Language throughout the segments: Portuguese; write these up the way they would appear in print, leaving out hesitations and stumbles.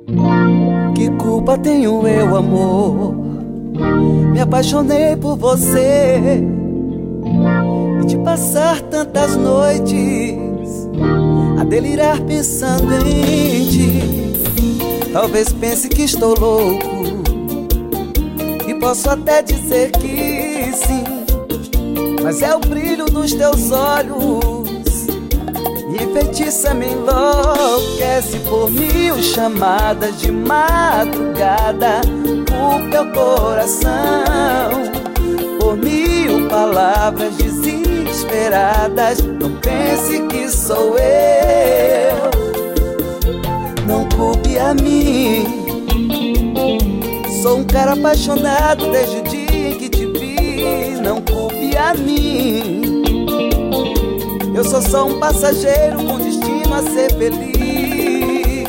Que culpa tenho eu, amor? Me apaixonei por você e de passar tantas noites a delirar pensando em ti. Talvez pense que estou louco e posso até dizer que sim, mas é o brilho dos teus olhos e enfeitiça, me enlouquece por mil chamadas de madrugada. O teu coração, por mil palavras desesperadas. Não pense que sou eu, não culpe a mim. Sou um cara apaixonado desde o dia em que te vi. Não culpe a mim. Eu sou só um passageiro com destino a ser feliz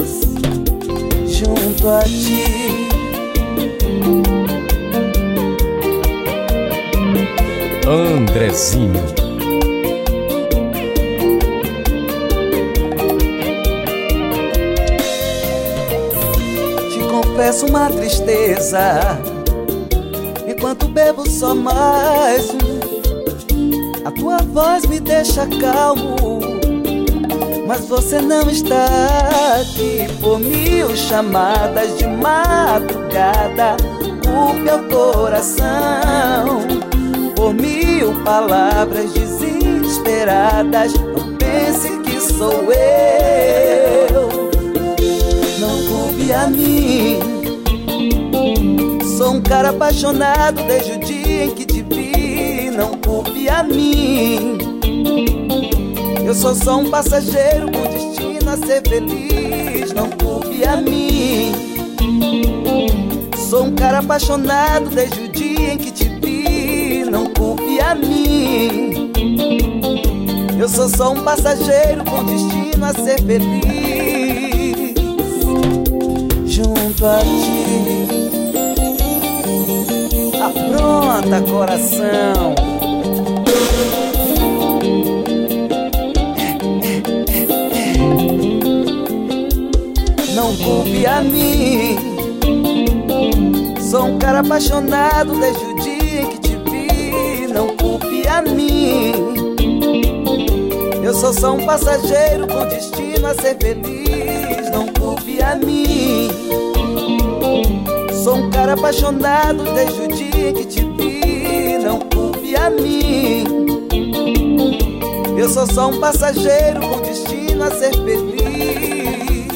junto a ti. Andrezinho. Te confesso uma tristeza, enquanto bebo só mais um. A tua voz me deixa calmo, mas você não está aqui. Por mil chamadas de madrugada, o meu coração, por mil palavras desesperadas. Não pense que sou eu, não culpe a mim. Sou um cara apaixonado desde o dia em que te vi. Não culpe a mim. Eu sou só um passageiro com destino a ser feliz. Não culpe a mim. Sou um cara apaixonado desde o dia em que te vi. Não culpe a mim. Eu sou só um passageiro com destino a ser feliz junto a ti. Apronta, coração. Não culpe a mim. Sou um cara apaixonado desde o dia em que te vi. Não culpe a mim. Eu sou só um passageiro com destino a ser feliz. Não culpe a mim. Sou um cara apaixonado desde o dia em que te vi. Não culpe a mim. Eu sou só um passageiro com destino a ser feliz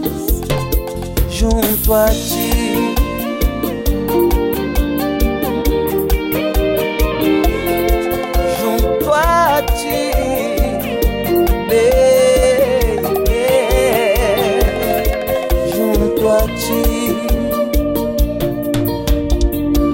junto a ti. Junto a ti, baby.